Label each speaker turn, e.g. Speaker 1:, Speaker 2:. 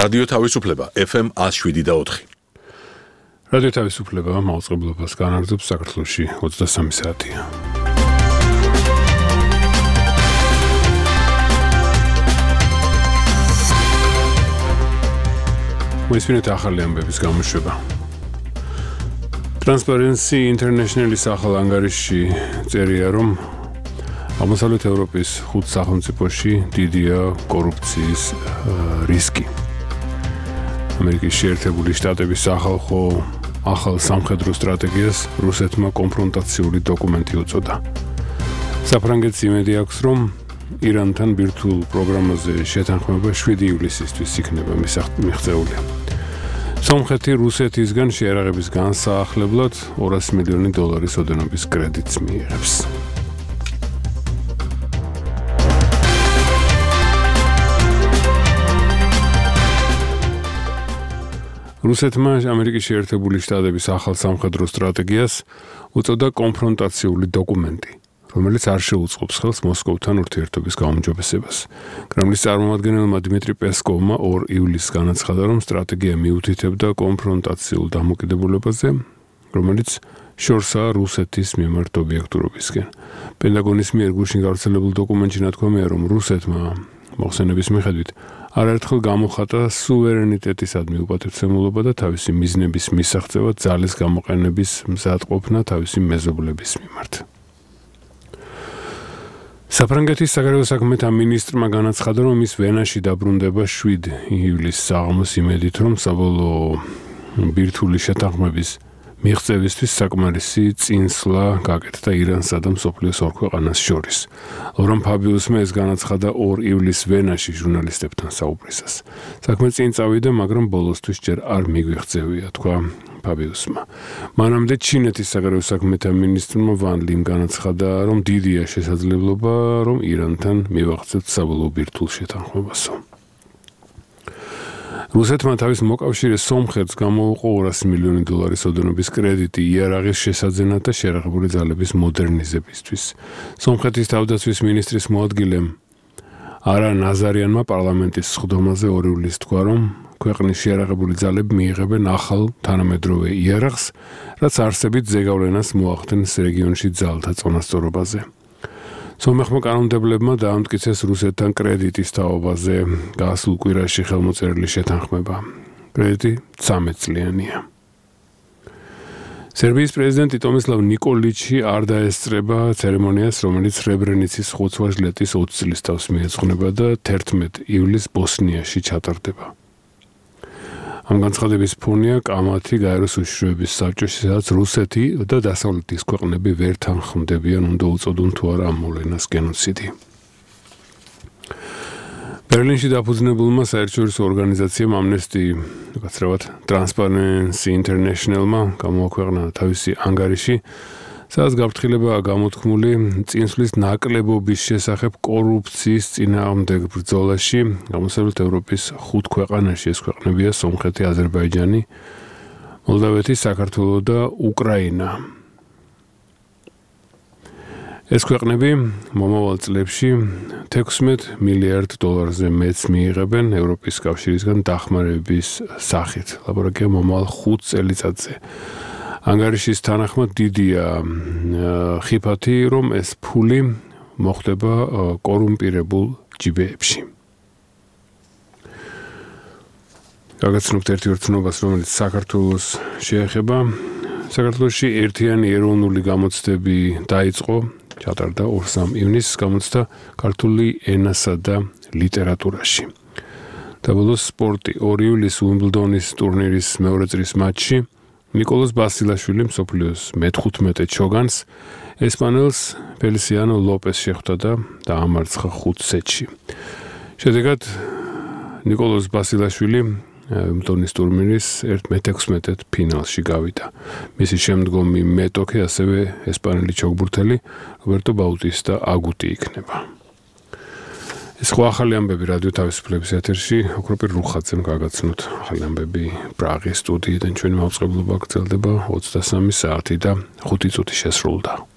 Speaker 1: რადიო თავისუფლება FM 107.4.
Speaker 2: რადიო თავისუფლება მაუწყებლობას განაგრძობს საქართველოში 23 საათია. მოისმინეთ ახალი ამბების გამოშვება. Transparency International-ის ახალ ანგარიშში წერია, რომ აღმოსავლეთ ევროპის 5 სახელმწიფოში დიდია კორუფციის რისკი. ამერიკის შეერთებული შტატების სახალხო ახალ სამხედრო სტრატეგიას რუსეთმა კონფრონტაციული დოკუმენტი უწოდა. საფრანგეთს იმედი აქვს, რომ ირანთან ბირთვულ პროგრამაზე შეთანხმება 7 ივლისისთვის იქნება მიღწეული. სომხეთი რუსეთისგან შეერაღების განსაახლებლად $200 მილიონი ოდენობის კრედიტს მიიღებს. რუსეთმა ამერიკის შეერთებული შტატების ახალ სამხედრო სტრატეგიას უწოდა კონფრონტაციული დოკუმენტი, რომელიც არ შეუწყობს ხელს მოსკოვთან ურთიერთობის გაუმჯობესებას. კრემლის წარმომადგენელმა დიმიტრი პესკოვმა 2 ივლისს განაცხადა, რომ სტრატეგია მიუთითებდა კონფრონტაციულ დამოკიდებულებაზე, რომელიც შორსაა რუსეთის მიმართ ობიექტურობისკენ. პენტაგონის მიერ გუშინ გავრცელებულ დოკუმენტში ნათქვამია, რომ რუსეთმა მოხსენების მიხედვით არაერთხელ გამოხატა სუვერენიტეტისადმი უპატივცემულობა და თავისი მიზნების მისაღწევად ძალის გამოყენების მზადყოფნა თავისი მეზობლების მიმართ. საფრანგეთის საგარეო საქმეთა მინისტრმა განაცხადა, რომ ის ვენაში დაბრუნდება 7 ივლისს საღამოს იმედით, რომ საბოლოო ბირთვული შეთანხმების მიღწევისთვის საკმარისი წინსვლა გაკეთდა ირანსა და მსოფლიოს 2 ქვეყანას შორის. ლორან ფაბიუსმა ეს განაცხადა 2 ივლისს ვენაში ჟურნალისტებთან საუბრისას. საქმე წინ წავიდა, მაგრამ ბოლოსთვის ჯერ არ მიგვიღწევია, თქვა ფაბიუსმა. მანამდე ჩინეთის საგარეო საქმეთა მინისტრმა ვან ლიმ განაცხადა, რომ დიდია შესაძლებლობა, რომ ირანთან მივაღწევთ საბოლოო ბირთვულ შეთანხმებასო. რუსეთმა თავის მოკავშირე სომხეთს გამოუყო $200 მილიონი ოდენობის კრედიტი იარაღის შესაძენად და შერაღებული ძალების მოდერნიზებისთვის. სომხეთის თავდაცვის მინისტრის მოადგილემ არა ნაზარიანმა პარლამენტის სხდომაზე 2 ივლისს თქვა, რომ ქვეყნის შერაღებული ძალები მიიღებენ ახალ თანამედროვე იარაღს, რაც არსებით ზეგავლენას მოახდენს რეგიონში ძალთა წონასწორობაზე. სომეხმა კანონმდებლებმა დაამტკიცეს რუსეთთან კრედიტის თაობაზე გასულ კვირაში ხელმოწერილი შეთანხმება. კრედიტი 13 წლიანია. სერბიის პრეზიდენტი ტომისლავ ნიკოლიჩი არ დაესწრება ცერემონიას, რომელიც სრებრენიცის ხოცვა-ჟლეტის 20 წლის თავს მიეძღვნება და 11 ივლისს ბოსნიაში ჩატარდება. ამ განცხადების ფონია კამათი გაეროს უშიშროების საბჭოში, სადაც რუსეთი და დასავლეთის ქვეყნები ვერ თანხმდებიან, უნდა უწოდონ თუ არა ამ მოვლენას გენოციდი. ბერლინში დაფუძნებულმა საერთაშორისო ორგანიზაციამ Amnesty Transparency International-მა გამოაქვეყნა თავისი ანგარიში, სადაც გაფრთხილებაა გამოთქმული წინსვლის ნაკლებობის შესახებ კორუფციის წინააღმდეგ ბრძოლაში აღმოსავლეთ ევროპის 5 ქვეყანაში. ეს ქვეყნებია სომხეთი, აზერბაიჯანი, მოლდავეთი, საქართველო და უკრაინა. ეს ქვეყნები მომავალ წლებში $16 მილიარდზე მეც მიიღებენ ევროპის კავშირისგან დახმარების სახით. ლაბორაკია მომავალ 5 წელიწადზე. ანგარიშის თანახმად დიდია ხიფათი, რომ ეს ფული მოხდება კორუმპირებულ ჯიბეებში. გაგაცნობთ ერთი ვერცნობას, რომელიც საქართველოს შეეხება. საქართველოში ერთიანი ეროვნული გამოცდები დაიწყო, ჩატარდა 2-3 ივნისს გამოცდა ქართული ენასა და ლიტერატურაში. დაბოლოს სპორტი 2 ივლისს უიმბლდონის ტურნირის მეორე წრის მატჩში ნიკოლოზ ბასილაშვილი მსოფლიოს მე-15 ჩოგანს ესპანელს ფელისიანო ლოპეს შეხვდა და დაამარცხა 5 სეტში. შედეგად ნიკოლოზ ბასილაშვილი უიმბლდონის ტურნირის მე-16 ფინალში გავიდა. მისი შემდგომი მეტოქე ასევე ესპანელი ჩოგბურთელი რობერტო ბაუტისტა აგუტი იქნება. ეს ხო ახალი ამბები რადიო თავისუფლების ეთერში, ოქროპირ რუხაძემ გაგაცნოთ ახალი ამბები პრაღის სტუდიიდან. ჩვენი მაუწყებლობა გრძელდება 23 საათი და 5 წუთი შესრულდა.